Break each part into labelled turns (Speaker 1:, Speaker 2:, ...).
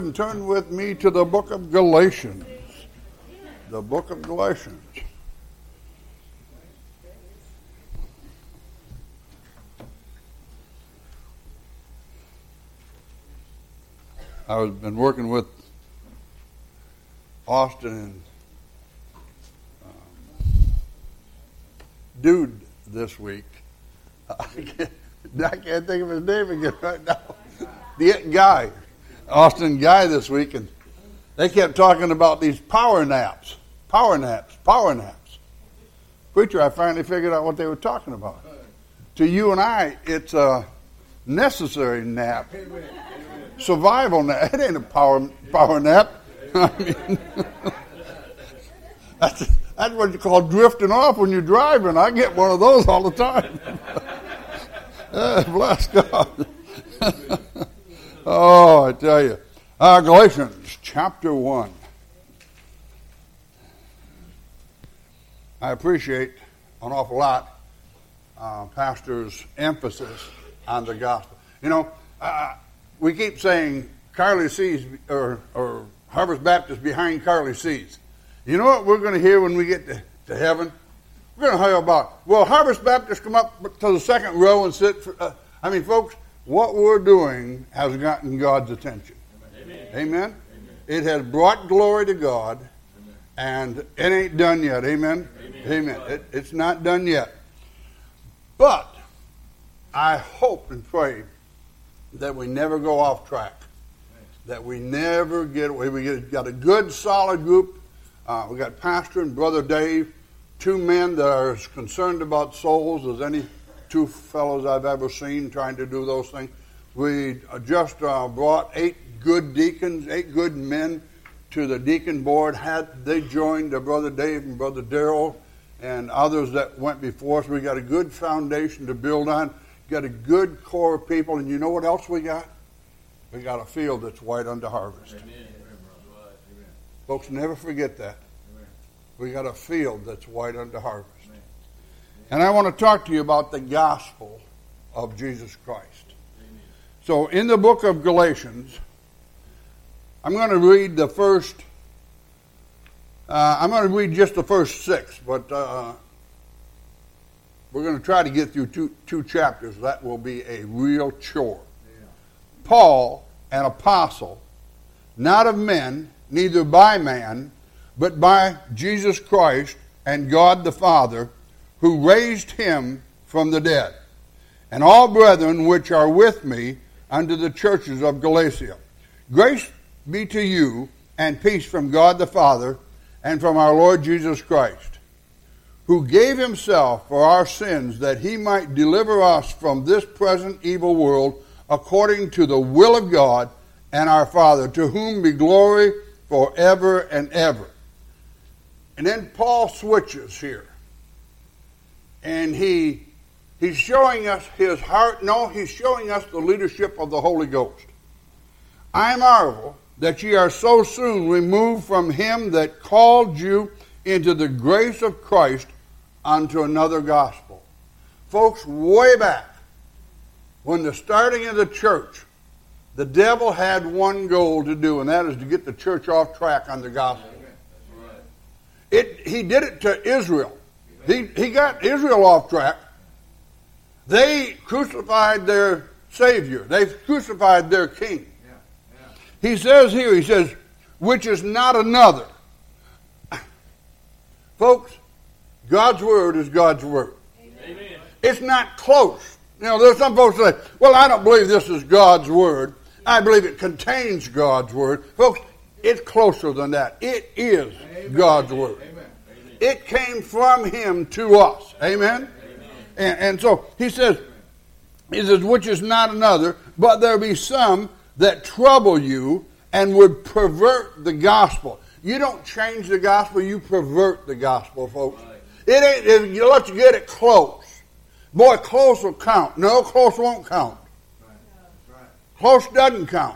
Speaker 1: And turn with me to the book of Galatians. The book of Galatians. I've been working with Austin and Dude this week. I can't think of his name again right now. The guy. Austin Guy this week, and they kept talking about these power naps. Preacher, I finally figured out what they were talking about. To you and I, it's a necessary nap. Survival nap. It ain't a power nap. I mean, that's what you call drifting off when you're driving. I get one of those all the time. Bless God. Oh, I tell you. Galatians chapter 1. I appreciate an awful lot Pastor's emphasis on the gospel. You know, we keep saying Carly C's or Harvest Baptist behind Carly C's. You know what we're going to hear when we get to heaven? We're going to hear about, well, Harvest Baptist come up to the second row and sit for, folks, what we're doing has gotten God's attention. Amen. Amen? It has brought glory to God, and it ain't done yet. Amen? Amen. It's not done yet. But I hope and pray that we never go off track, that we never get away. We got a good, solid group. We got Pastor and Brother Dave, two men that are as concerned about souls as any two fellows I've ever seen trying to do those things. We just brought 8 good deacons, 8 good men to the deacon board. They joined Brother Dave and Brother Darrell and others that went before us. We got a good foundation to build on. Got a good core of people. And you know what else we got? We got a field that's white unto harvest. Amen. Folks, never forget that. Amen. We got a field that's white unto harvest. And I want to talk to you about the gospel of Jesus Christ. Amen. So in the book of Galatians, I'm going to read the first, I'm going to read just the first 6, but we're going to try to get through two chapters. That will be a real chore. Yeah. Paul, an apostle, not of men, neither by man, but by Jesus Christ and God the Father, who raised him from the dead, and all brethren which are with me unto the churches of Galatia. Grace be to you, and peace from God the Father, and from our Lord Jesus Christ, who gave himself for our sins, that he might deliver us from this present evil world, according to the will of God and our Father, to whom be glory forever and ever. And then Paul switches here. And he's showing us his heart. No, he's showing us the leadership of the Holy Ghost. I marvel that ye are so soon removed from him that called you into the grace of Christ unto another gospel. Folks, way back, when the starting of the church, the devil had one goal to do, and that is to get the church off track on the gospel. He did it to Israel. He got Israel off track. They crucified their Savior. They crucified their King. He says here, which is not another. Folks, God's Word is God's Word. Amen. It's not close. You know, there's some folks that say, well, I don't believe this is God's Word. I believe it contains God's Word. Folks, it's closer than that. It is God's Word. Amen. It came from him to us. Amen? And so he says, which is not another, but there be some that trouble you and would pervert the gospel. You don't change the gospel, you pervert the gospel, folks. It ain't, if you let you get it close. Boy, close will count. No, close won't count. Close doesn't count.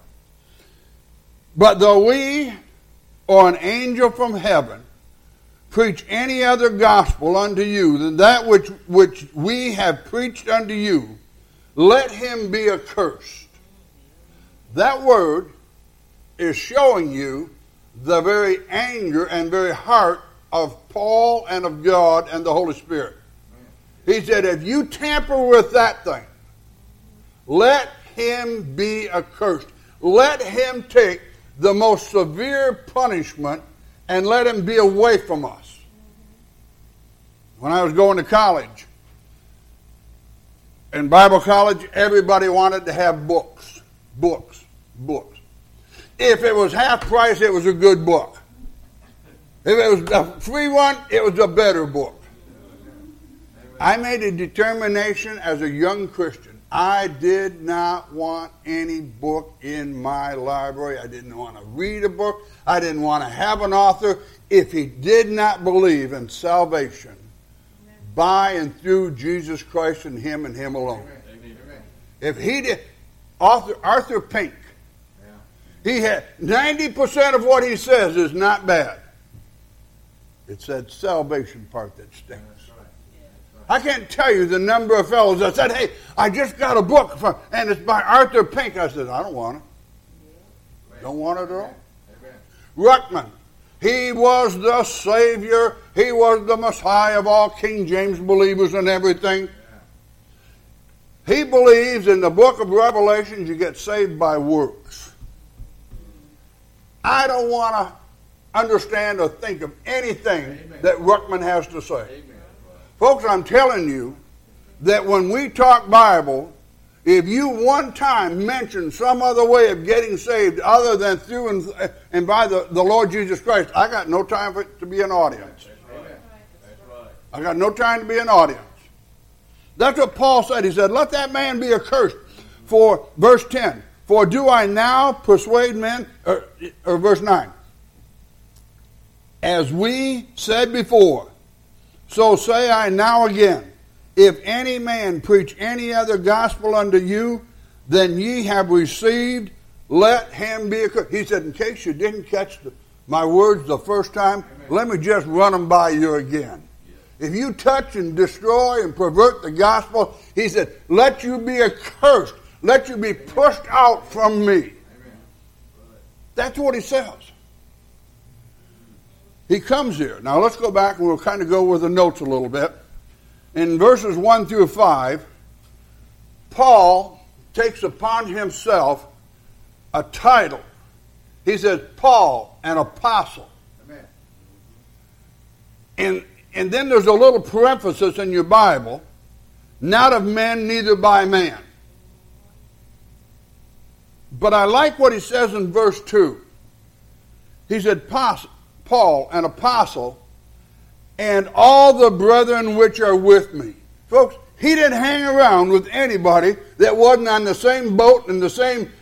Speaker 1: But though we or an angel from heaven preach any other gospel unto you than that which we have preached unto you, let him be accursed. That word is showing you the very anger and very heart of Paul and of God and the Holy Spirit. He said, if you tamper with that thing, let him be accursed. Let him take the most severe punishment and let him be away from us. When I was going to college, in Bible college, everybody wanted to have books. Books. Books. If it was half price, it was a good book. If it was a free one, it was a better book. I made a determination as a young Christian. I did not want any book in my library. I didn't want to read a book. I didn't want to have an author if he did not believe in salvation by and through Jesus Christ and him alone. Amen. If he did, Arthur Pink, he had 90% of what he says is not bad. It's that salvation part that stinks. I can't tell you the number of fellows that said, hey, I just got a book, and it's by Arthur Pink. I said, I don't want it. Don't want it at all. Ruckman, he was the Savior. He was the Messiah of all King James believers and everything. He believes in the book of Revelation you get saved by works. I don't want to understand or think of anything that Ruckman has to say. Amen. Folks, I'm telling you that when we talk Bible, if you one time mention some other way of getting saved other than through and by the Lord Jesus Christ, I got no time for it to be an audience. I got no time to be an audience. That's what Paul said. He said, let that man be accursed. For verse 10, for do I now persuade men, or verse 9, as we said before, so say I now again, if any man preach any other gospel unto you than ye have received, let him be accursed. He said, in case you didn't catch my words the first time, let me just run them by you again. If you touch and destroy and pervert the gospel, he said, let you be accursed. Let you be pushed out from me. That's what he says. He comes here. Now let's go back and we'll kind of go with the notes a little bit. In verses 1 through 5, Paul takes upon himself a title. He says, Paul, an apostle. Amen. And then there's a little parenthesis in your Bible, not of men, neither by man. But I like what he says in verse 2. He said, Paul, an apostle, and all the brethren which are with me. Folks, he didn't hang around with anybody that wasn't on the same boat and the same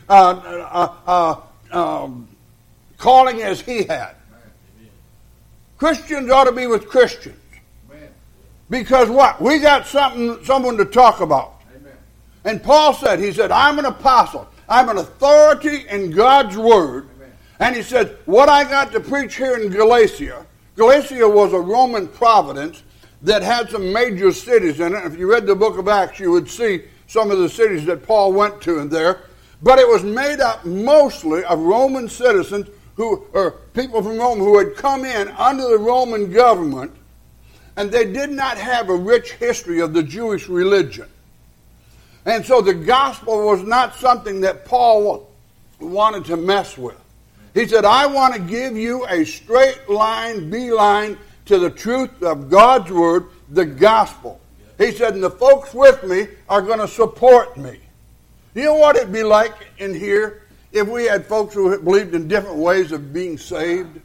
Speaker 1: calling as he had. Christians ought to be with Christians. Because what? We got someone to talk about. And Paul said, he said, I'm an apostle. I'm an authority in God's word. And he said, what I got to preach here in Galatia, Galatia was a Roman province that had some major cities in it. If you read the book of Acts, you would see some of the cities that Paul went to in there. But it was made up mostly of Roman citizens or people from Rome who had come in under the Roman government, and they did not have a rich history of the Jewish religion. And so the gospel was not something that Paul wanted to mess with. He said, I want to give you a straight line, beeline to the truth of God's word, the gospel. He said, and the folks with me are going to support me. You know what it'd be like in here if we had folks who believed in different ways of being saved?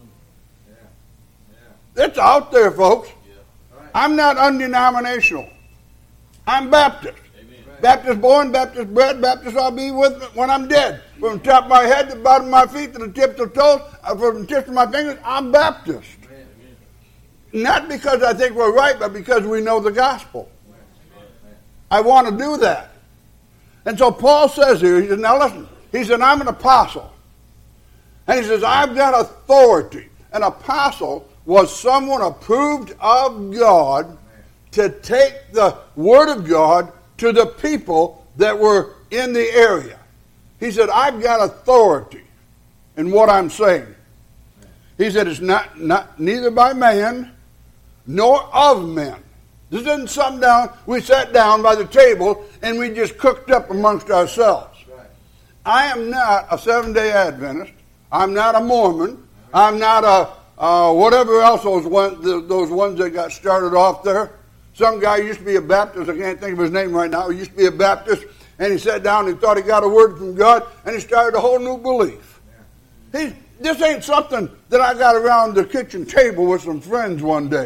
Speaker 1: It's out there, folks. I'm not undenominational. I'm Baptist. Baptist born, Baptist bred, Baptist I'll be with when I'm dead. From the top of my head to the bottom of my feet to the tips of toes, from the tips of my fingers, I'm Baptist. Not because I think we're right, but because we know the gospel. I want to do that. And so Paul says here, he says, now listen, he said, I'm an apostle. And he says, I've got authority. An apostle was someone approved of God to take the word of God to the people that were in the area. He said, I've got authority. in what I'm saying. He said it's not neither by man nor of men. This isn't something we sat down by the table and we just cooked up amongst ourselves. Right. I am not a Seventh-day Adventist. I'm not a Mormon. I'm not a whatever else those ones that got started off there. Some guy used to be a Baptist. I can't think of his name right now. He used to be a Baptist, and he sat down and thought he got a word from God, and he started a whole new belief. This ain't something that I got around the kitchen table with some friends one day.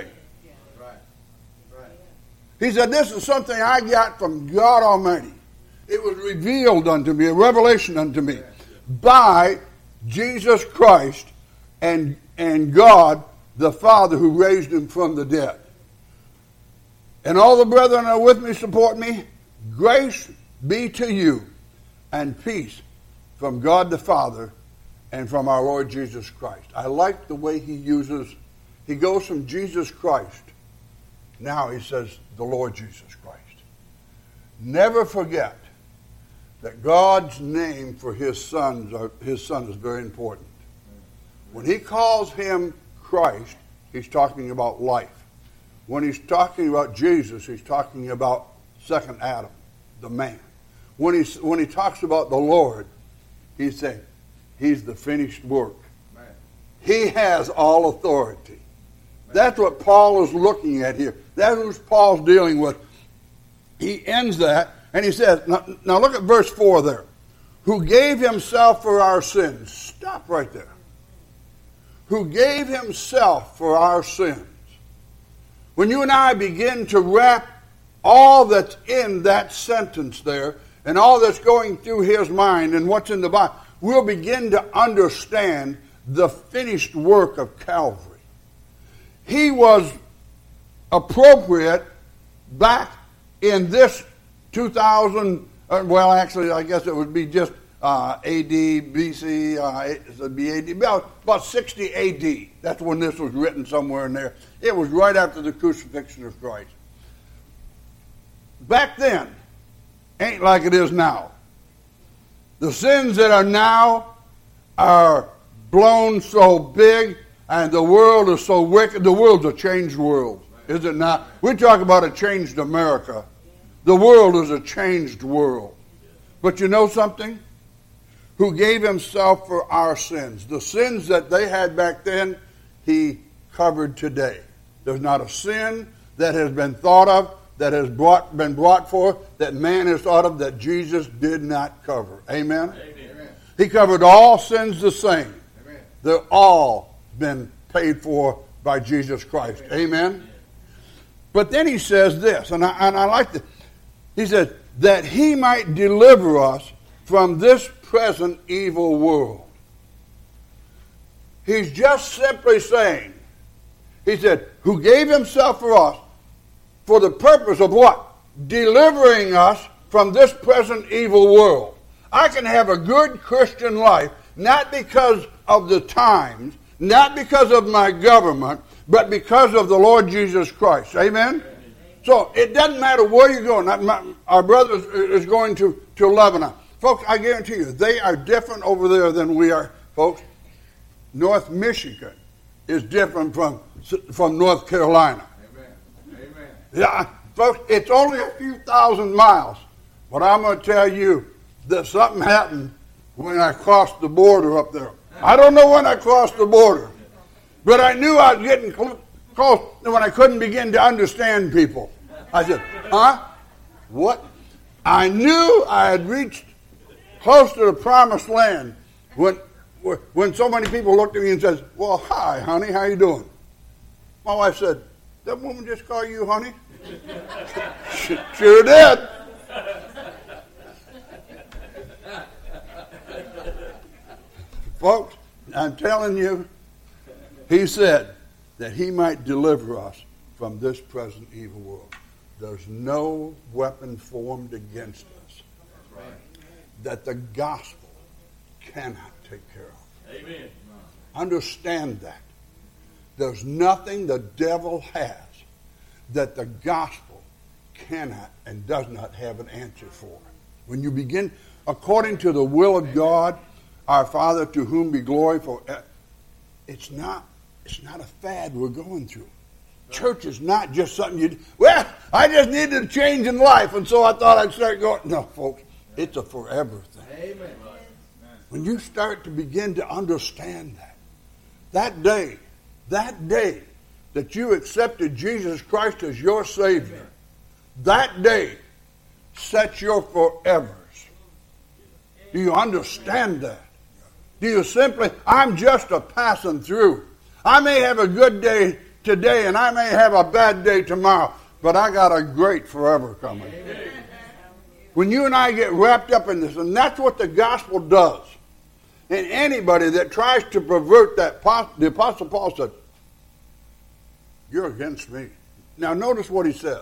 Speaker 1: He said, this is something I got from God Almighty. It was revealed unto me, a revelation unto me, by Jesus Christ and God the Father who raised him from the dead. And all the brethren that are with me support me. Grace be to you and peace from God the Father and from our Lord Jesus Christ. I like the way he goes from Jesus Christ. Now he says the Lord Jesus Christ. Never forget that God's name for his son is very important. When he calls him Christ, he's talking about life. When he's talking about Jesus, he's talking about second Adam, the man. When he talks about the Lord, he's saying he's the finished work. He has all authority. That's what Paul is looking at here. That's what Paul's dealing with. He ends that, and he says, now look at verse 4 there. Who gave himself for our sins. Stop right there. Who gave himself for our sins. When you and I begin to wrap all that's in that sentence there, and all that's going through his mind and what's in the Bible, we'll begin to understand the finished work of Calvary. He was appropriate back in this 2000, well, actually, I guess it would be just AD, BC, it would be AD, about 60 AD. That's when this was written somewhere in there. It was right after the crucifixion of Christ. Back then, ain't like it is now. The sins that are now are blown so big, and the world is so wicked. The world's a changed world, is it not? We talk about a changed America. The world is a changed world. But you know something? Who gave himself for our sins. The sins that they had back then, he covered today. There's not a sin that has been thought of, that has been brought forth, that man has thought of, that Jesus did not cover. Amen? Amen. He covered all sins the same. Amen. They're all been paid for by Jesus Christ. Amen? Amen. But then he says this, and I like this. He says, that he might deliver us from this present evil world. He's just simply saying, he said, who gave himself for us for the purpose of what? Delivering us from this present evil world. I can have a good Christian life, not because of the times, not because of my government, but because of the Lord Jesus Christ. Amen? So it doesn't matter where you're going. Our brother is going to Lebanon. Folks, I guarantee you, they are different over there than we are. Folks, North Michigan is different from North Carolina. Amen. Amen. Yeah, folks, it's only a few thousand miles. But I'm going to tell you that something happened when I crossed the border up there. I don't know when I crossed the border, but I knew I was getting close when I couldn't begin to understand people. I said, huh? What? I knew I had reached close to the promised land when so many people looked at me and said, well, hi, honey, how you doing? My wife said, that woman just call you honey? Sure did. Folks, I'm telling you, he said that he might deliver us from this present evil world. There's no weapon formed against us that the gospel cannot take care of. Amen. Understand that. There's nothing the devil has that the gospel cannot and does not have an answer for. When you begin, according to the will of God, Our Father, to whom be glory forever. It's not a fad we're going through. Church is not just something you do. Well, I just needed a change in life, and so I thought I'd start going. No, folks, it's a forever thing.
Speaker 2: Amen.
Speaker 1: When you start to begin to understand that day that you accepted Jesus Christ as your Savior, that day sets your forevers. Do you understand that? Do you simply, I'm just a passing through. I may have a good day today and I may have a bad day tomorrow, but I got a great forever coming. Amen. When you and I get wrapped up in this, and that's what the gospel does. And anybody that tries to pervert that, the Apostle Paul said, you're against me. Now notice what he says.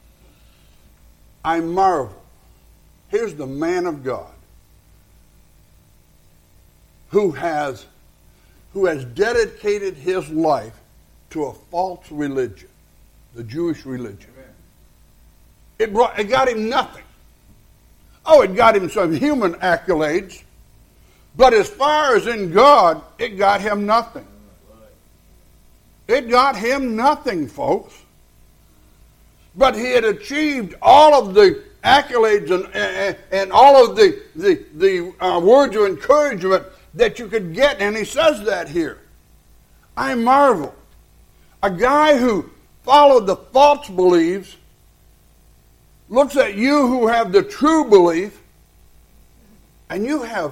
Speaker 1: I marvel. Here's the man of God who has dedicated his life to a false religion, the Jewish religion. It got him nothing. Oh, it got him some human accolades, but as far as in God, it got him nothing. It got him nothing, folks. But he had achieved all of the accolades and all of the words of encouragement that you could get, and he says that here. I marvel. A guy who followed the false beliefs looks at you who have the true belief, and you have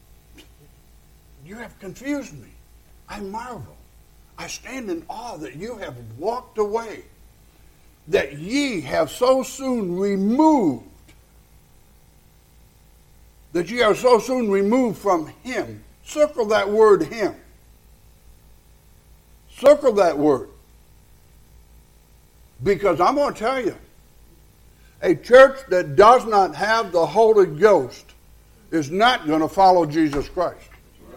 Speaker 1: confused me. I marvel. I stand in awe that you have walked away, that ye have so soon removed, that ye are so soon removed from him. Circle that word, him. Circle that word. Because I'm going to tell you, a church that does not have the Holy Ghost is not going to follow Jesus Christ.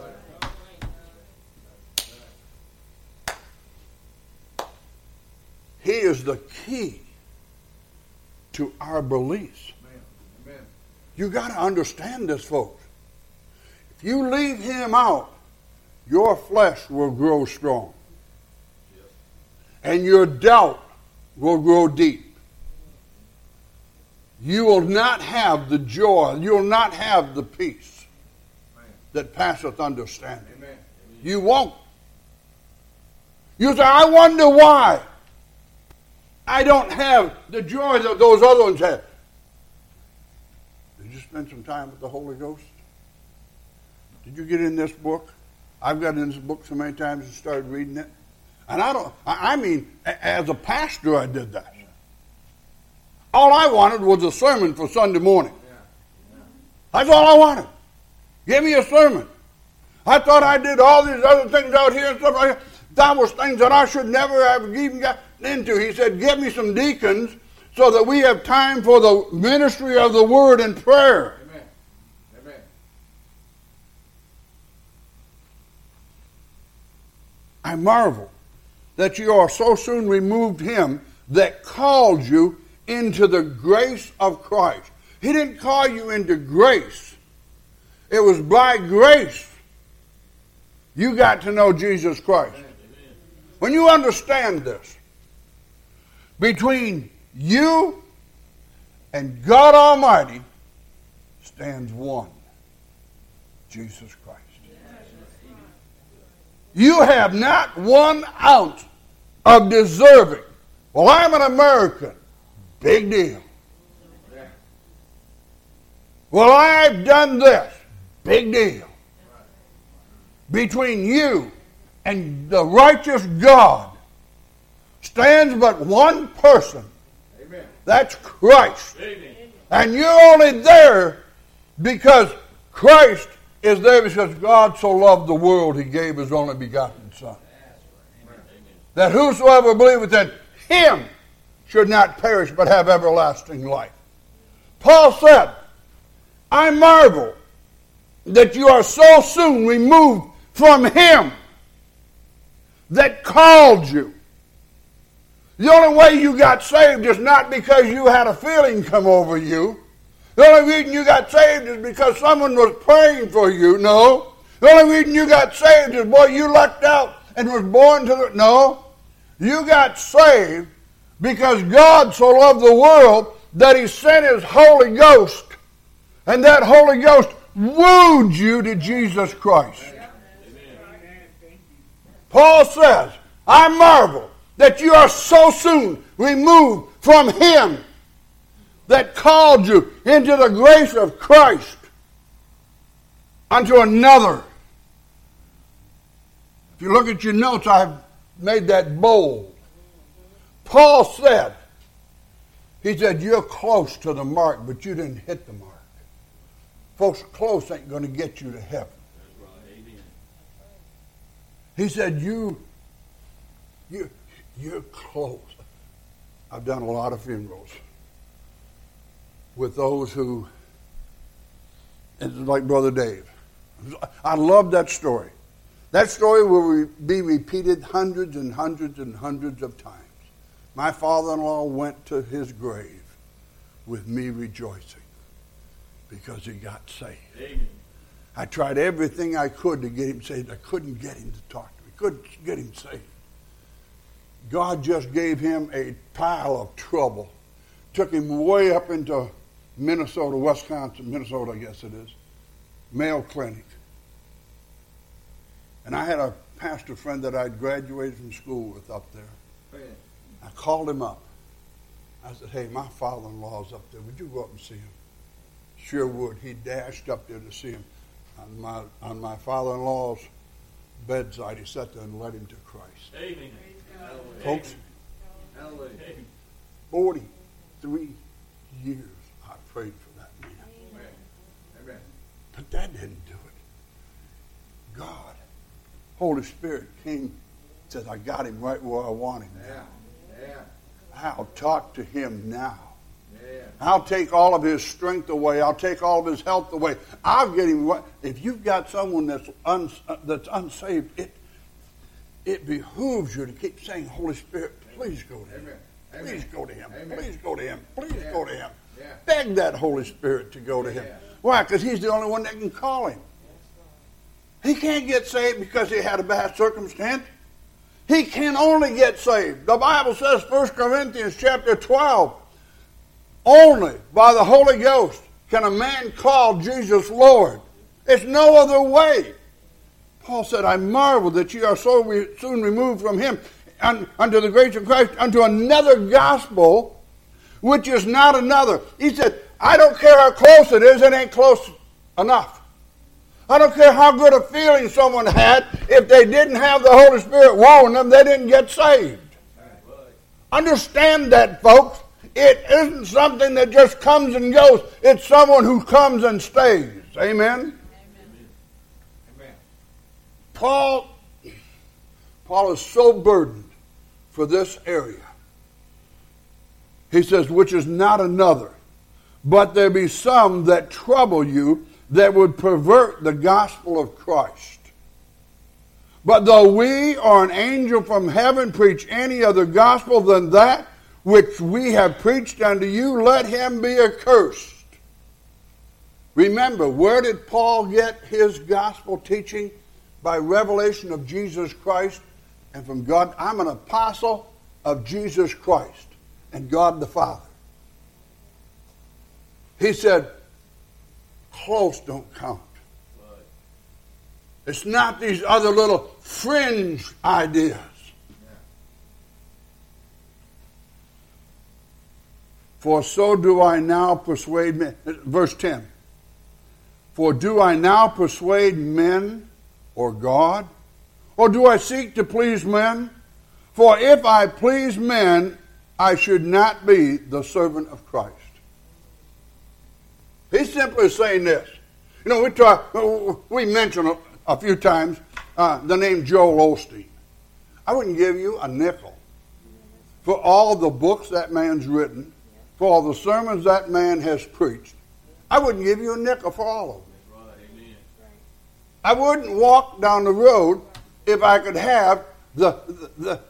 Speaker 1: He is the key to our beliefs.
Speaker 2: Amen.
Speaker 1: You got to understand this, folks. If you leave him out, your flesh will grow strong. And your doubt will grow deep. You will not have the joy, you will not have the peace that passeth understanding.
Speaker 2: Amen.
Speaker 1: You won't. You say, I wonder why I don't have the joy that those other ones have. Did you spend some time with the Holy Ghost? Did you get in this book? I've got in this book so many times and started reading it. And I mean, as a pastor I did that. All I wanted was a sermon for Sunday morning. That's all I wanted. Give me a sermon. I thought I did all these other things out here and stuff like that. That was things that I should never have even got into. He said, give me some deacons so that we have time for the ministry of the word and prayer.
Speaker 2: Amen. Amen.
Speaker 1: I marvel that you are so soon removed him that called you into the grace of Christ. He didn't call you into grace. It was by grace you got to know Jesus Christ. Amen. When you understand this, between you and God Almighty stands one, Jesus Christ. You have not 1 ounce of deserving. Well, I'm an American. Big deal. Well, I've done this. Big deal. Between you and the righteous God stands but one person.
Speaker 2: Amen.
Speaker 1: That's Christ.
Speaker 2: Amen.
Speaker 1: And you're only there because Christ is there, because God so loved the world he gave his only begotten Son. That whosoever believeth in him should not perish but have everlasting life. Paul said, I marvel that you are so soon removed from him that called you. The only way you got saved is not because you had a feeling come over you. The only reason you got saved is because someone was praying for you. No, The only reason you got saved is, boy, you lucked out and was born to the... No. You got saved because God so loved the world that He sent His Holy Ghost. And that Holy Ghost wooed you to Jesus Christ. Paul says, I marvel that you are so soon removed from Him that called you into the grace of Christ unto another. If you look at your notes, I've made that bold. Paul said, he said, you're close to the mark, but you didn't hit the mark. Folks, close ain't going to get you to heaven. He said, you're close. I've done a lot of funerals with those who, it's like Brother Dave. I love that story. That story will be repeated hundreds and hundreds and hundreds of times. My father-in-law went to his grave with me rejoicing because he got saved. Amen. I tried everything I could to get him saved. I couldn't get him to talk to me. Couldn't get him saved. God just gave him a pile of trouble. Took him way up into Minnesota, Minnesota, I guess it is. Mayo Clinic. And I had a pastor friend that I'd graduated from school with up there. I called him up. I said, hey, my father-in-law's up there. Would you go up and see him? Sure would. He dashed up there to see him. On my father-in-law's bedside, he sat there and led him to Christ. Amen. Folks, 43 years I prayed for that man. Amen. But that didn't do it. God, Holy Spirit came, says, I got him right where I want him now. I'll talk to him now. I'll take all of his strength away. I'll take all of his health away. I'll get him. If you've got someone that's unsaved, it behooves you to keep saying, Holy Spirit, please go to him. Please go to him. Please go to him. Please go to him. Beg that Holy Spirit to go to him. Why? Because he's the only one that can call him. He can't get saved because he had a bad circumstance. He can only get saved. The Bible says, 1 Corinthians chapter 12, only by the Holy Ghost can a man call Jesus Lord. It's no other way. Paul said, I marvel that you are so soon removed from him unto the grace of Christ, unto another gospel, which is not another. He said, I don't care how close it is, it ain't close enough. I don't care how good a feeling someone had. If they didn't have the Holy Spirit wooing them, they didn't get saved. Understand that, folks. It isn't something that just comes and goes. It's someone who comes and stays. Amen? Amen. Paul is so burdened for this area. He says, which is not another. But there be some that trouble you, that would pervert the gospel of Christ. But though we or an angel from heaven preach any other gospel than that which we have preached unto you, let him be accursed. Remember, where did Paul get his gospel teaching? By revelation of Jesus Christ and from God. I'm an apostle of Jesus Christ and God the Father. He said, close don't count. It's not these other little fringe ideas. For so do I now persuade men. Verse 10. For do I now persuade men or God? Or do I seek to please men? For if I please men, I should not be the servant of Christ. He's simply saying this. You know, we mentioned a few times the name Joel Osteen. I wouldn't give you a nickel for all the books that man's written, for all the sermons that man has preached. I wouldn't give you a nickel for all of them. I wouldn't walk down the road if I could have the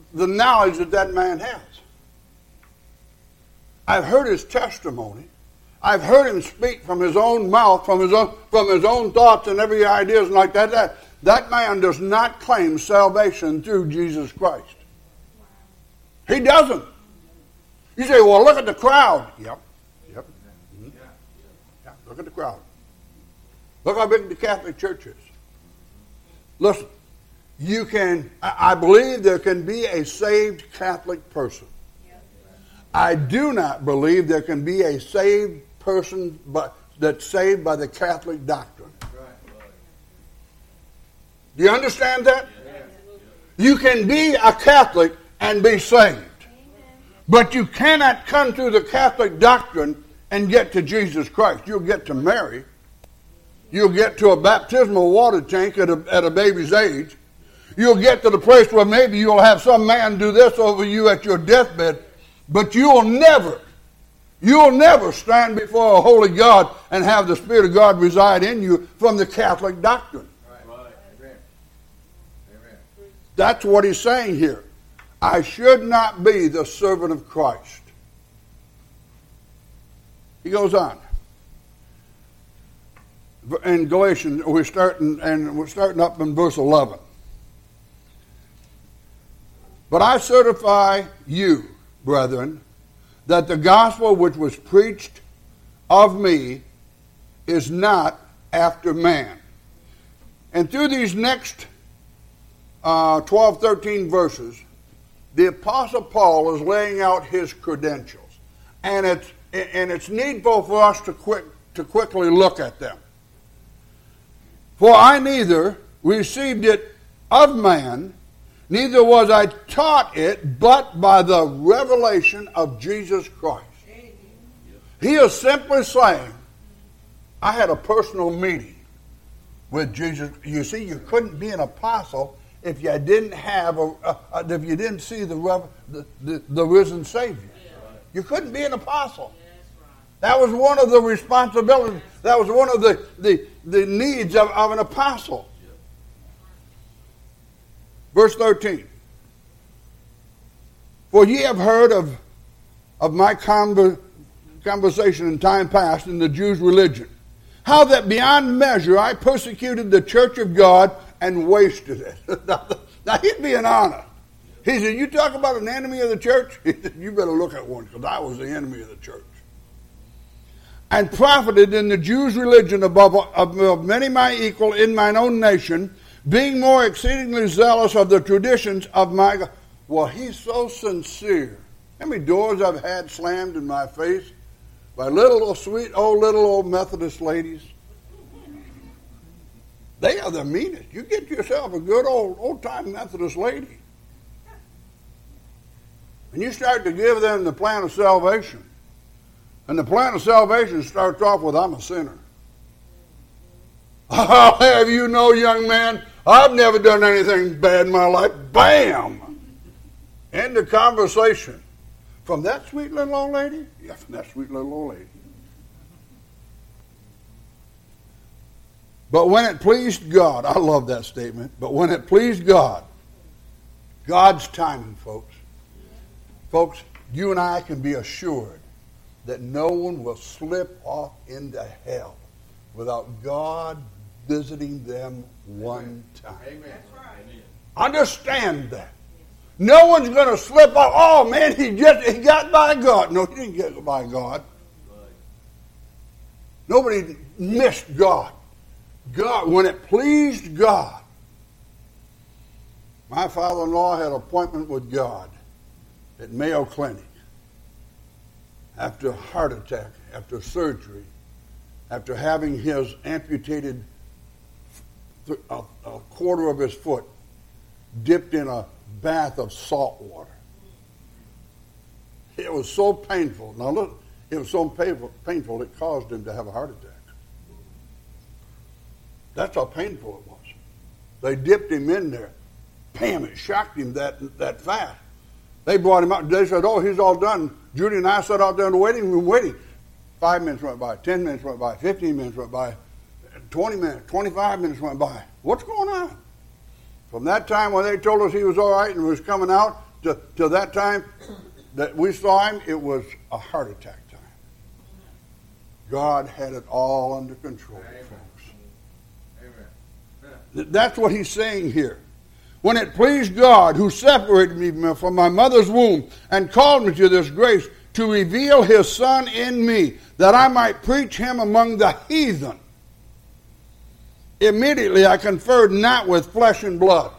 Speaker 1: knowledge that man has. I've heard his testimony. I've heard him speak from his own mouth, from his own thoughts and every ideas and like that. That man does not claim salvation through Jesus Christ. He doesn't. You say, well, look at the crowd. Yep. Mm-hmm. Yeah, look at the crowd. Look how big the Catholic Church is. Listen, I believe there can be a saved Catholic person. I do not believe there can be a saved person that's saved by the Catholic doctrine. Do you understand that? You can be a Catholic and be saved. But you cannot come through the Catholic doctrine and get to Jesus Christ. You'll get to Mary. You'll get to a baptismal water tank at a baby's age. You'll get to the place where maybe you'll have some man do this over you at your deathbed. But you'll never stand before a holy God and have the Spirit of God reside in you from the Catholic doctrine.
Speaker 2: Right. Amen.
Speaker 1: That's what he's saying here. I should not be the servant of Christ. He goes on. In Galatians, we're starting up in verse 11. But I certify you, brethren, that the gospel which was preached of me is not after man. And through these next 12, 13 verses, the Apostle Paul is laying out his credentials. And it's needful for us to quickly look at them. For I neither received it of man, neither was I taught it, but by the revelation of Jesus Christ. He is simply saying, I had a personal meeting with Jesus. You see, you couldn't be an apostle if you didn't have if you didn't see the risen Savior. You couldn't be an apostle. That was one of the responsibilities. That was one of the needs of an apostle. Verse 13. For ye have heard of my conversation in time past in the Jews' religion, how that beyond measure I persecuted the church of God and wasted it. Now he'd be an honor. He said, you talk about an enemy of the church? He said, you better look at one, because I was the enemy of the church. And profited in the Jews' religion above many my equal in mine own nation, being more exceedingly zealous of the traditions of my God. Well, he's so sincere. How many doors I've had slammed in my face by sweet old Methodist ladies? They are the meanest. You get yourself a good old-time Methodist lady, and you start to give them the plan of salvation. And the plan of salvation starts off with, I'm a sinner. I'll have you know, young man, I've never done anything bad in my life. Bam! End of conversation. From that sweet little old lady? Yeah, from that sweet little old lady. But when it pleased God, I love that statement, but when it pleased God, God's timing, folks. Folks, you and I can be assured that no one will slip off into hell without God visiting them one time.
Speaker 2: Amen. That's right.
Speaker 1: Understand that. No one's going to slip off. Oh, man, he got by God. No, he didn't get by God. Nobody missed God. God, when it pleased God. My father-in-law had an appointment with God at Mayo Clinic. After a heart attack, after surgery, after having his amputated a quarter of his foot dipped in a bath of salt water. It was so painful. Now look, it was so painful it caused him to have a heart attack. That's how painful it was. They dipped him in there. Bam, it shocked him that fast. They brought him out. They said, oh, he's all done. Judy and I sat out there in the waiting room waiting. 5 minutes went by, 10 minutes went by, 15 minutes went by, 20 minutes, 25 minutes went by. What's going on? From that time when they told us he was all right and was coming out to that time that we saw him, it was a heart attack time. God had it all under control,
Speaker 2: Amen.
Speaker 1: folks.
Speaker 2: Amen.
Speaker 1: That's what he's saying here. When it pleased God, who separated me from my mother's womb and called me to this grace, to reveal his Son in me, that I might preach him among the heathen. Immediately I conferred not with flesh and blood.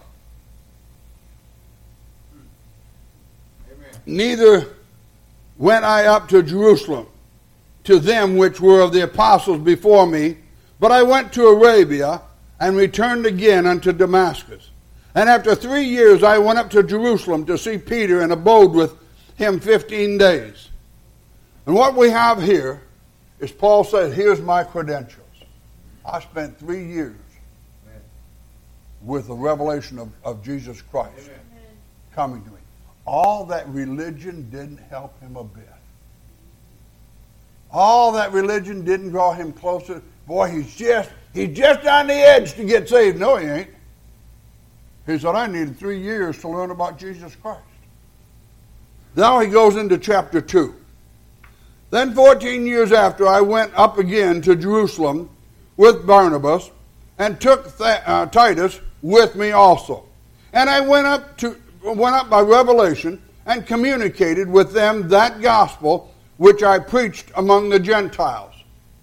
Speaker 2: Amen.
Speaker 1: Neither went I up to Jerusalem to them which were of the apostles before me, but I went to Arabia and returned again unto Damascus. And after 3 years I went up to Jerusalem to see Peter and abode with him 15 days. And what we have here is Paul said, here's my credentials. I spent 3 years with the revelation of Jesus Christ
Speaker 2: Amen.
Speaker 1: coming to me. All that religion didn't help him a bit. All that religion didn't draw him closer. Boy, he's just on the edge to get saved. No, he ain't. He said, I needed 3 years to learn about Jesus Christ. Now he goes into chapter 2. Then 14 years after, I went up again to Jerusalem with Barnabas and took Titus with me also. And I went up by revelation and communicated with them that gospel which I preached among the Gentiles.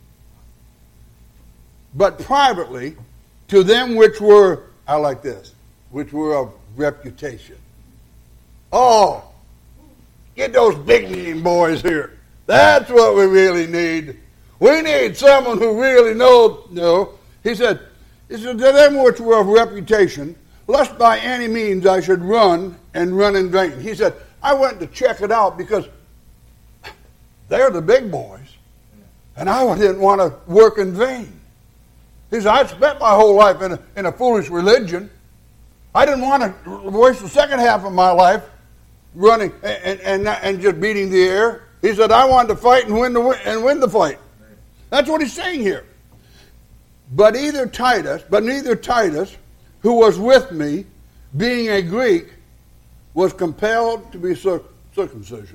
Speaker 1: But privately to them which were, I like this, which were of reputation. Oh, get those big name boys here. That's what we really need. We need someone who really knows. No, he said, to them which were of reputation, lest by any means I should run and run in vain. He said, I went to check it out because they're the big boys, and I didn't want to work in vain. He said, I'd spent my whole life in a foolish religion. I didn't want to waste the second half of my life running and just beating the air. He said, I wanted to fight and win the fight. That's what he's saying here. But neither Titus, who was with me, being a Greek, was compelled to be circumcised.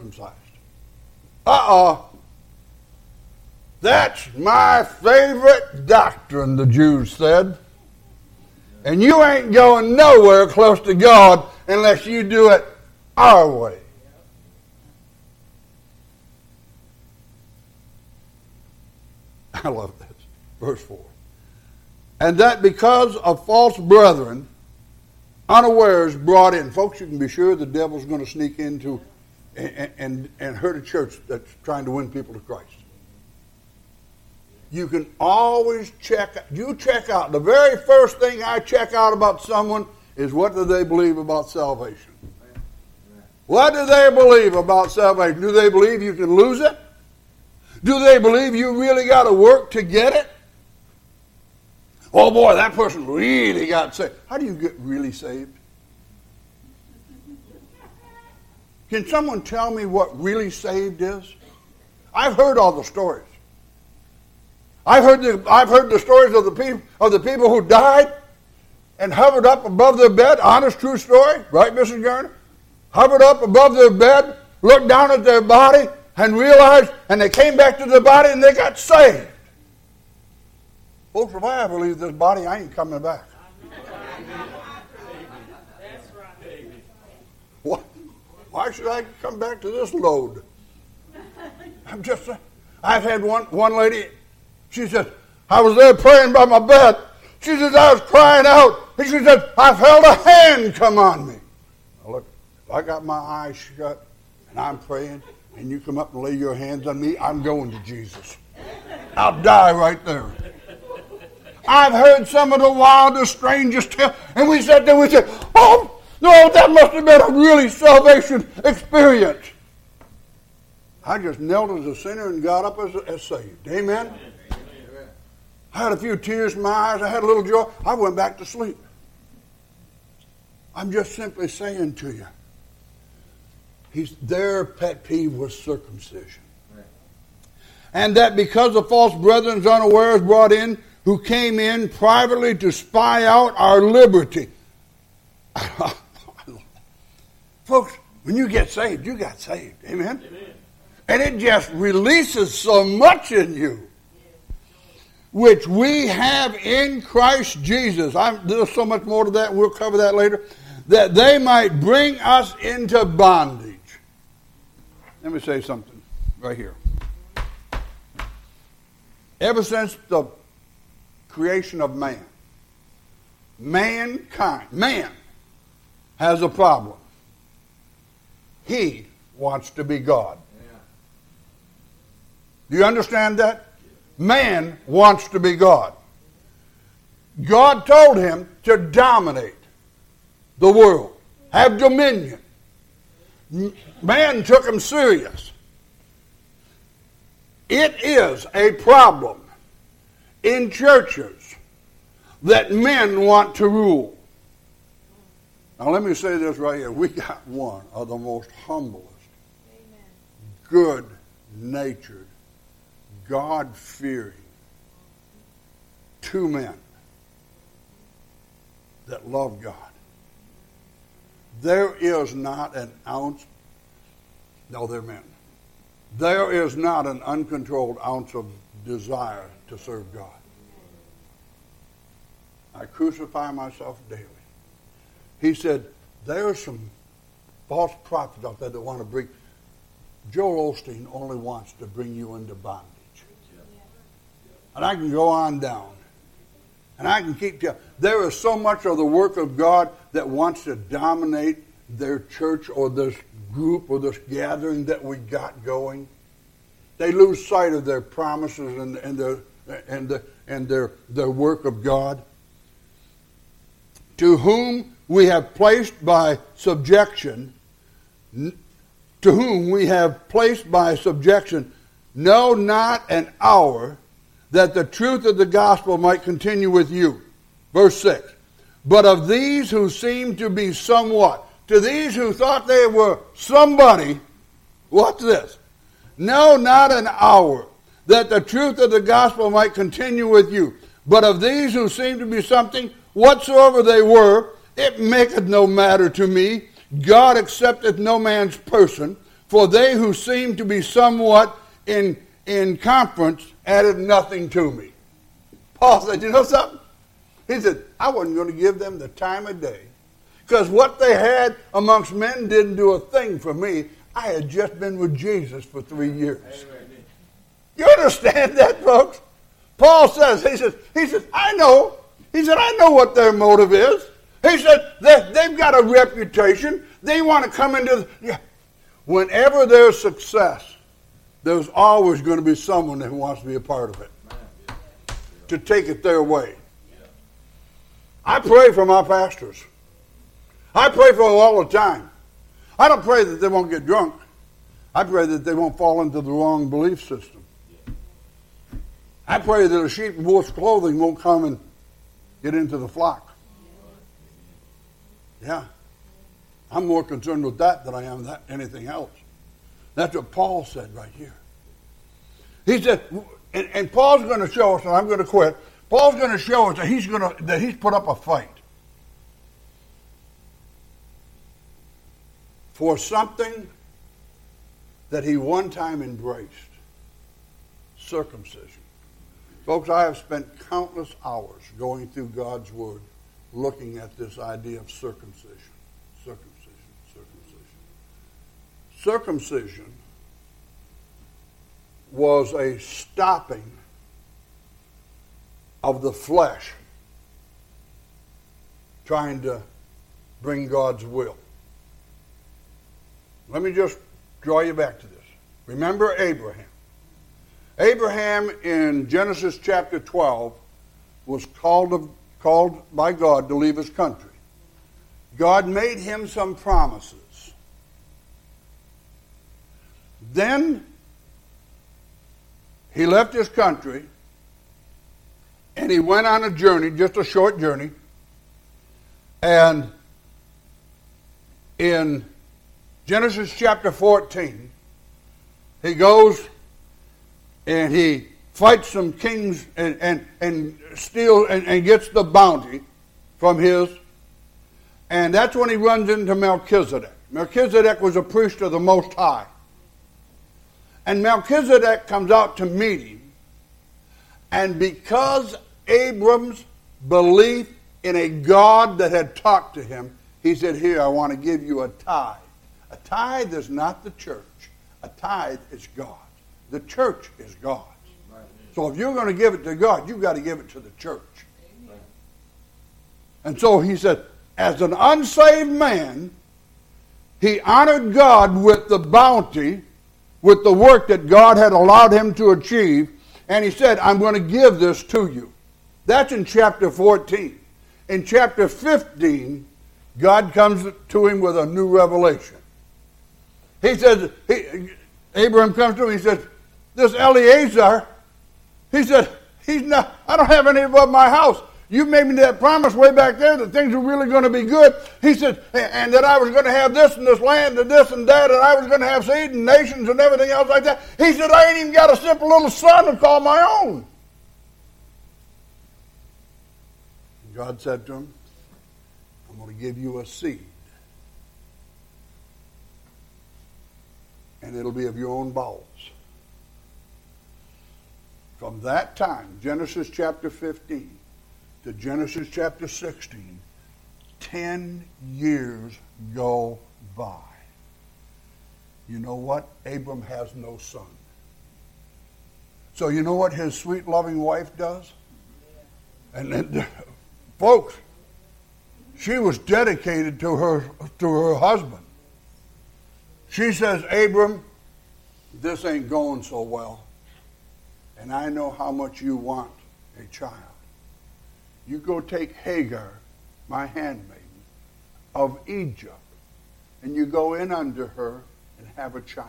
Speaker 1: That's my favorite doctrine, the Jews said. And you ain't going nowhere close to God unless you do it our way. I love this. Verse 4. And that because of false brethren, unawares brought in. Folks, you can be sure the devil's going to sneak into and hurt a church that's trying to win people to Christ. You can always check out. The very first thing I check out about someone is what do they believe about salvation. What do they believe about salvation? Do they believe you can lose it? Do they believe you really got to work to get it? Oh boy, that person really got saved. How do you get really saved? Can someone tell me what really saved is? I've heard all the stories. I've heard the stories of the people who died and hovered up above their bed. Honest, true story, right, Mrs. Garner? Hovered up above their bed, looked down at their body, and realized, and they came back to their body and they got saved. Folks, if I ever leave this body, I ain't coming back.
Speaker 3: That's right.
Speaker 1: What? Why should I come back to this load? I'm just saying. I've had one lady, she said, I was there praying by my bed. She said, I was crying out. And she said, I felt a hand come on me. Now look, if I got my eyes shut and I'm praying and you come up and lay your hands on me, I'm going to Jesus. I'll die right there. I've heard some of the wildest, strangest tales. And we said, oh, no, that must have been a really salvation experience. I just knelt as a sinner and got up as saved. Amen? I had a few tears in my eyes. I had a little joy. I went back to sleep. I'm just simply saying to you, their pet peeve was circumcision. And that because of false brethren unawares brought in, who came in privately to spy out our liberty. Folks, when you get saved, you got saved. Amen? And it just releases so much in you, which we have in Christ Jesus. There's so much more to that. We'll cover that later. That they might bring us into bondage. Let me say something right here. Ever since the creation of man, man has a problem. He wants to be God. Yeah. Do you understand that? Man wants to be God. God told him to dominate the world, have dominion. Man took him serious. It is a problem in churches that men want to rule. Now let me say this right here. We got one of the most humblest, good-natured, God-fearing two men that love God. There is not an ounce, no, they're men. There is not an uncontrolled ounce of desire to serve God. I crucify myself daily. He said, there are some false prophets out there that want to bring. Joel Osteen only wants to bring you into bondage. And I can go on down. And I can keep telling. There is so much of the work of God that wants to dominate their church or this group or this gathering that we got going. They lose sight of their promises and their work of God. To whom we have placed by subjection, no, not an hour, that the truth of the gospel might continue with you. Verse 6. But of these who seem to be somewhat, to these who thought they were somebody, what's this? No, not an hour, that the truth of the gospel might continue with you. But of these who seem to be something, whatsoever they were, it maketh no matter to me. God accepteth no man's person, for they who seem to be somewhat in conference added nothing to me. Paul said, you know something? He said, I wasn't going to give them the time of day, because what they had amongst men didn't do a thing for me. I had just been with Jesus for 3 years. Amen. You understand that, folks? Paul says, he says, I know. He said, I know what their motive is. He said, they've got a reputation. They want to come into... Whenever there's success, there's always going to be someone who wants to be a part of it. To take it their way. I pray for my pastors. I pray for them all the time. I don't pray that they won't get drunk. I pray that they won't fall into the wrong belief system. I pray that a sheep in wolf's clothing won't come and get into the flock. Yeah. I'm more concerned with that than I am with anything else. That's what Paul said right here. He said, and Paul's going to show us, and I'm going to quit. Paul's going to show us that he's put up a fight for something that he one time embraced: circumcision. Folks, I have spent countless hours going through God's Word, looking at this idea of circumcision. Circumcision was a stopping of the flesh trying to bring God's will. Let me just draw you back to this. Remember Abraham. Abraham in Genesis chapter 12 was called by God to leave his country. God made him some promises. Then he left his country and he went on a journey, just a short journey. And in Genesis chapter 14, he goes and he fights some kings and steals and gets the bounty from his. And that's when he runs into Melchizedek. Melchizedek was a priest of the Most High. And Melchizedek comes out to meet him. And because Abram's belief in a God that had talked to him, he said, here, I want to give you a tithe. A tithe is not the church. A tithe is God. The church is God. So if you're going to give it to God, you've got to give it to the church. Amen. And so he said, as an unsaved man, he honored God with the bounty, with the work that God had allowed him to achieve, and he said, I'm going to give this to you. That's in chapter 14. In chapter 15, God comes to him with a new revelation. He says, Abraham comes to him, he says, this Eliezer, he said, I don't have any of my house. You made me that promise way back there that things were really going to be good. He said, and that I was going to have this and this land and this and that, and I was going to have seed and nations and everything else like that. He said, I ain't even got a simple little son to call my own. And God said to him, I'm going to give you a seed. And it'll be of your own bowels. From that time, Genesis chapter 15 to Genesis chapter 16, 10 years go by. You know what? Abram has no son. So you know what his sweet, loving wife does? And then, folks, she was dedicated to her husband. She says, Abram, this ain't going so well. And I know how much you want a child. You go take Hagar, my handmaiden, of Egypt, and you go in under her and have a child.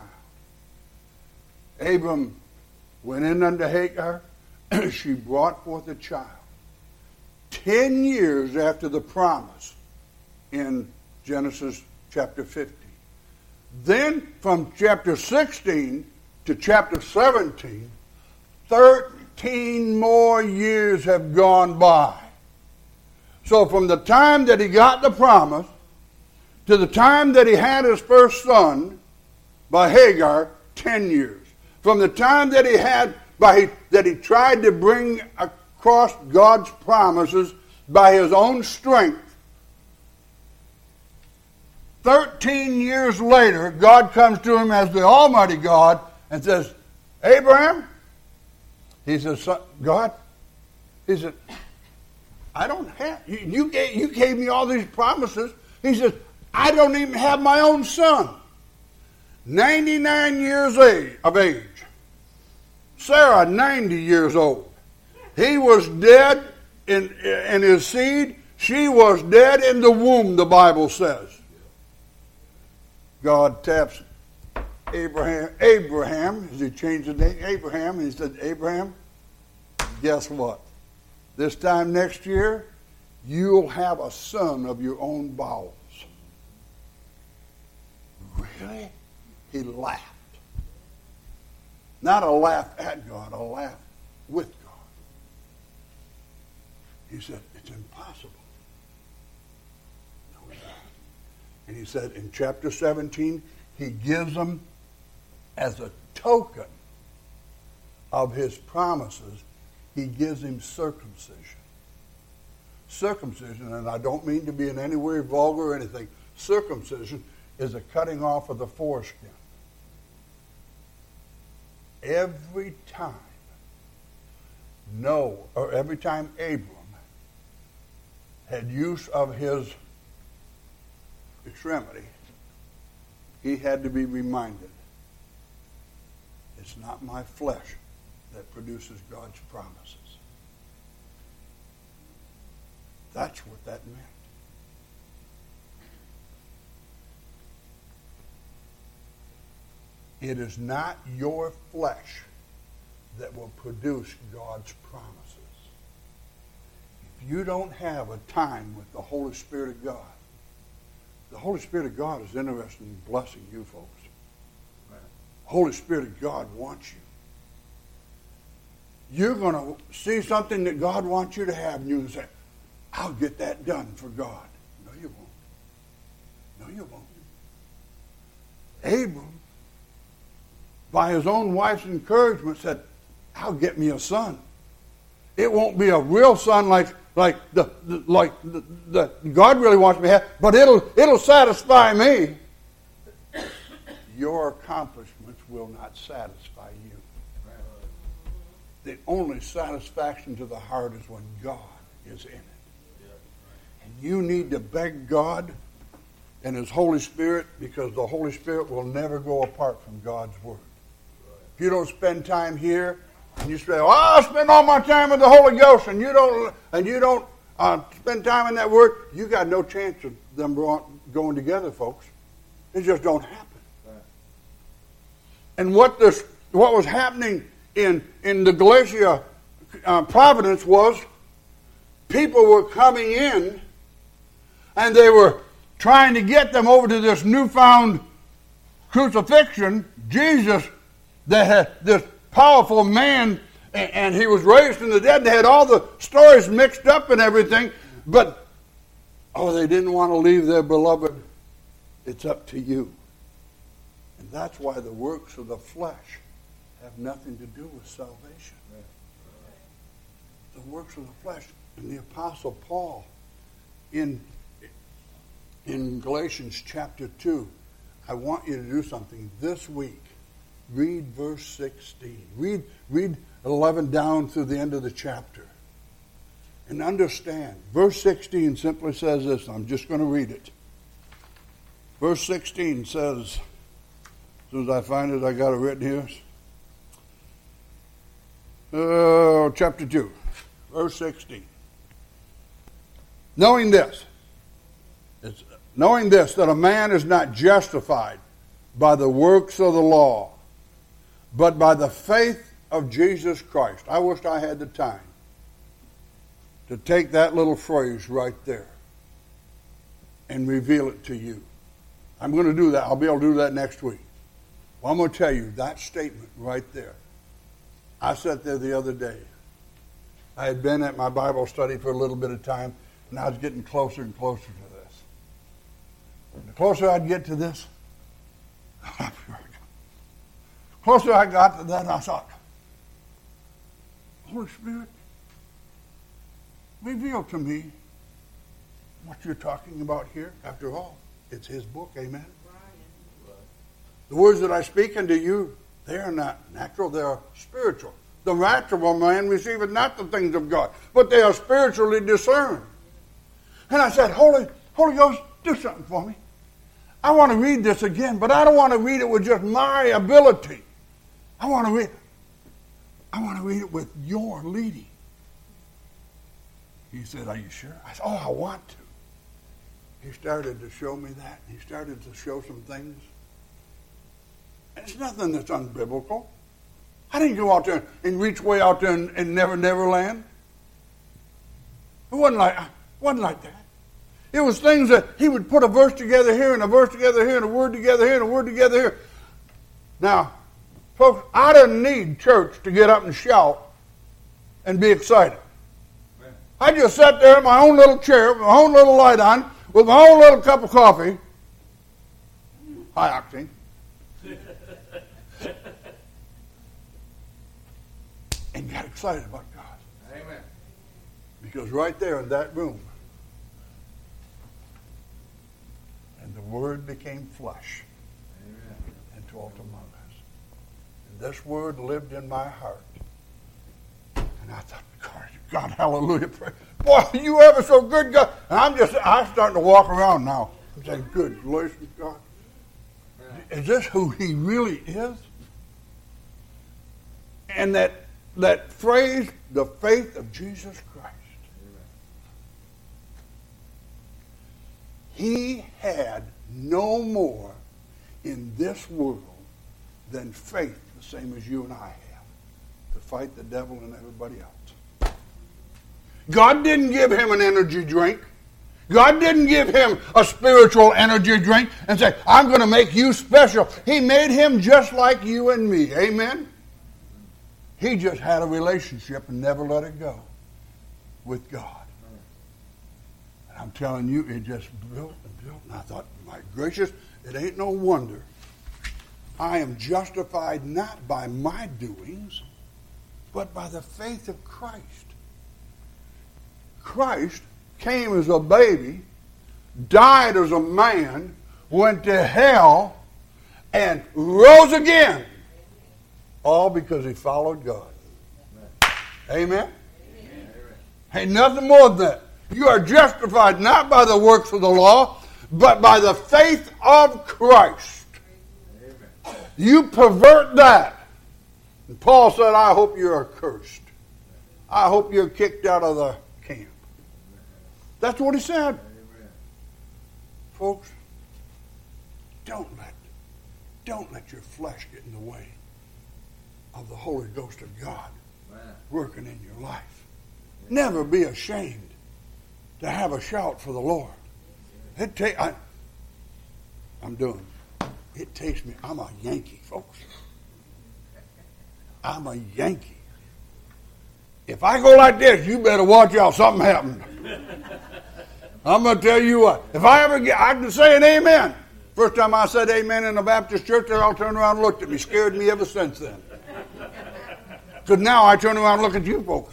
Speaker 1: Abram went in under Hagar. She brought forth a child. 10 years after the promise in Genesis chapter 15. Then from chapter 16 to chapter 17, 13 more years have gone by. So from the time that he got the promise to the time that he had his first son by Hagar, 10 years. From the time that he tried to bring across God's promises by his own strength, 13 years later, God comes to him as the Almighty God and says, Abraham, he says, God, he said, I don't have, you gave me all these promises. He says, I don't even have my own son. 99 years of age. Sarah, 90 years old. He was dead in his seed. She was dead in the womb, the Bible says. God taps Abraham, as he changed the name, Abraham, and he said, Abraham, guess what? This time next year, you'll have a son of your own bowels. Really? He laughed. Not a laugh at God, a laugh with God. He said, it's impossible. No, it's not. And he said in chapter 17, he gives them as a token of his promises, he gives him circumcision. Circumcision, and I don't mean to be in any way vulgar or anything, circumcision is a cutting off of the foreskin. Every time Abram had use of his extremity, he had to be reminded, it's not my flesh that produces God's promises. That's what that meant. It is not your flesh that will produce God's promises. If you don't have a time with the Holy Spirit of God, the Holy Spirit of God is interested in blessing you folks. The Holy Spirit of God wants you. You're going to see something that God wants you to have, and you can say, I'll get that done for God. No, you won't. No, you won't. Abram by his own wife's encouragement, said, I'll get me a son. It won't be a real son like the God really wants me to have, but it'll satisfy me. Your accomplishments will not satisfy you. The only satisfaction to the heart is when God is in it. And you need to beg God and His Holy Spirit, because the Holy Spirit will never go apart from God's Word. If you don't spend time here, and you say, "Oh, I'll spend all my time with the Holy Ghost," and you don't spend time in that Word, you got no chance of them going together, folks. It just don't happen. And what was happening in the Galatia providence was, people were coming in and they were trying to get them over to this newfound crucifixion. Jesus, that had this powerful man, and he was raised from the dead. They had all the stories mixed up and everything, but they didn't want to leave their beloved. It's up to you. And that's why the works of the flesh have nothing to do with salvation. The works of the flesh. And the Apostle Paul in Galatians chapter 2, I want you to do something this week. Read verse 16. Read 11 down through the end of the chapter. And understand. Verse 16 simply says this. I'm just going to read it. Verse 16 says, as soon as I find it, I got it written here. Chapter 2, verse 16. Knowing this, that a man is not justified by the works of the law, but by the faith of Jesus Christ. I wish I had the time to take that little phrase right there and reveal it to you. I'm going to do that. I'll be able to do that next week. Well, I'm going to tell you that statement right there. I sat there the other day. I had been at my Bible study for a little bit of time, and I was getting closer and closer to this. And the closer I'd get to this, the closer I got to that, I thought, Holy Spirit, reveal to me what you're talking about here. After all, it's His book, amen? The words that I speak unto you, they are not natural, they are spiritual. The natural man receiveth not the things of God, but they are spiritually discerned. And I said, Holy Ghost, do something for me. I want to read this again, but I don't want to read it with just my ability. I want to read it with your leading. He said, are you sure? I said, I want to. He started to show me that. He started to show some things. It's nothing that's unbiblical. I didn't go out there and reach way out there in Never Land. It wasn't like that. It was things that he would put a verse together here and a verse together here and a word together here and a word together here. Now, folks, I didn't need church to get up and shout and be excited. I just sat there in my own little chair, with my own little light on, with my own little cup of coffee. High octane. And got excited about God.
Speaker 2: Amen.
Speaker 1: Because right there in that room, and the Word became flesh. Amen. And dwelt among us. And this Word lived in my heart. And I thought, God, hallelujah. Boy, you ever so good, God. And I'm starting to walk around now. I'm saying, good gracious God. Is this who He really is? And that phrase, the faith of Jesus Christ. He had no more in this world than faith, the same as you and I have, to fight the devil and everybody else. God didn't give him an energy drink. God didn't give him a spiritual energy drink and say, I'm going to make you special. He made him just like you and me. Amen? He just had a relationship and never let it go with God. And I'm telling you, it just built and built. And I thought, my gracious, it ain't no wonder I am justified not by my doings, but by the faith of Christ. Christ came as a baby, died as a man, went to hell, and rose again. All because he followed God. Amen? Amen. Ain't nothing more than that. You are justified not by the works of the law, but by the faith of Christ. Amen. You pervert that. And Paul said, I hope you are cursed. I hope you're kicked out of the camp. That's what he said. Amen. Folks, don't let your flesh get in the way of the Holy Ghost of God working in your life. Never be ashamed to have a shout for the Lord. It takes me. I'm a Yankee, folks. I'm a Yankee. If I go like this, you better watch out. Something happened. I'm going to tell you what. If I ever get, I can say an amen. First time I said amen in the Baptist church, they all turned around and looked at me. Scared me ever since then. Because now I turn around and look at you folks.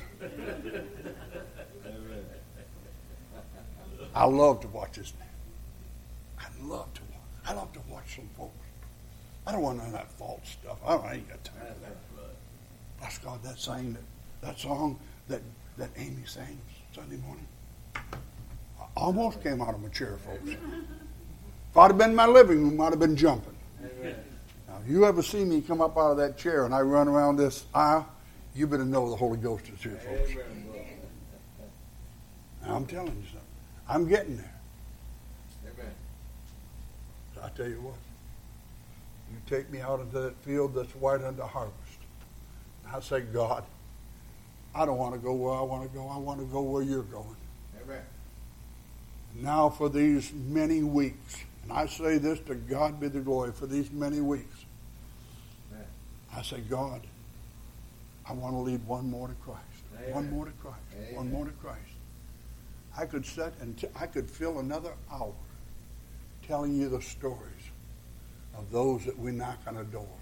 Speaker 1: I love to watch this man. I love to watch some folks. I don't want none of that false stuff. I ain't got time for that. Bless God, that song that Amy sang Sunday morning. I almost came out of my chair, folks. If I'd have been in my living room, I'd have been jumping. Amen. Now, if you ever see me come up out of that chair and I run around this aisle, you better know the Holy Ghost is here, folks. Amen. Now, I'm telling you something. I'm getting there. Amen. So I tell you what. You take me out into that field that's white unto harvest. And I say, God, I don't want to go where I want to go. I want to go where you're going. Amen. Now for these many weeks, and I say this to God be the glory, for these many weeks, amen. I say, God, I want to lead one more to Christ. Amen. One more to Christ. Amen. One more to Christ. I could sit and I could fill another hour telling you the stories of those that we knock on a door.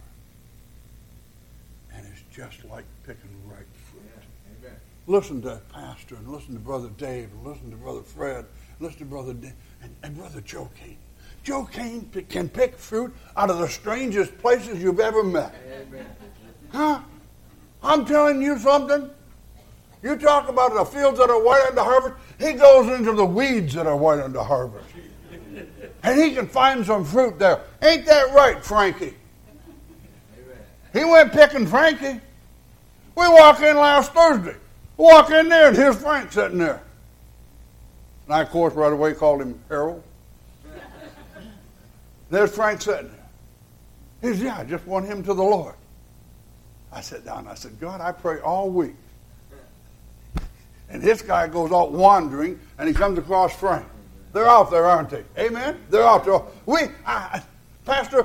Speaker 1: And it's just like picking ripe fruit. Yeah. Amen. Listen to Pastor and listen to Brother Dave and listen to Brother Fred, listen to Brother Dave and Brother Joe Kane. Joe Kane can pick fruit out of the strangest places you've ever met. Amen. Huh? I'm telling you something. You talk about the fields that are white unto harvest. He goes into the weeds that are white unto harvest. And he can find some fruit there. Ain't that right, Frankie? Amen. He went picking Frankie. We walk in last Thursday. Walk in there and here's Frank sitting there. And I, of course, right away called him Harold. There's Frank sitting there. He said, yeah, I just want him to the Lord. I sat down and I said, God, I pray all week. And this guy goes out wandering and he comes across Frank. They're out there, aren't they? Amen? They're out there. Pastor,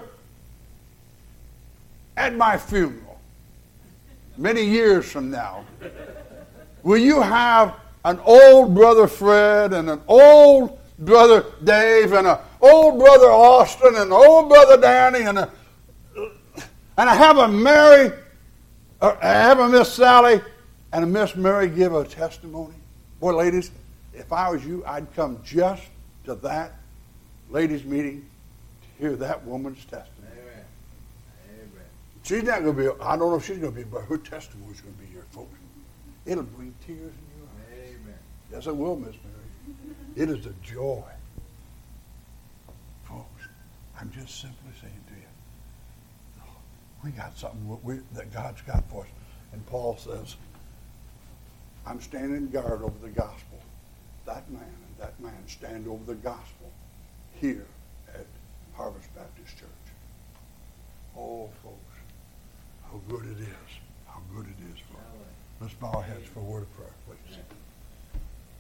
Speaker 1: at my funeral, many years from now, will you have an old brother Fred and an old brother Dave and an old brother Austin and an old brother Danny and I have a Mary, I have a Miss Sally and a Miss Mary give a testimony? Boy, ladies, if I was you, I'd come just to that ladies' meeting to hear that woman's testimony. Amen. Amen. She's not going to be, I don't know if she's going to be, but her testimony's going to be here, folks. It'll bring tears in your eyes. Amen. Yes, it will, Miss Mary. It is a joy. Folks, I'm just simply saying to you, we got something that God's got for us. And Paul says, I'm standing guard over the gospel. That man and that man stand over the gospel here at Harvest Baptist Church. Oh, folks, how good it is. How good it is, folks. Let's bow our heads for a word of prayer, please.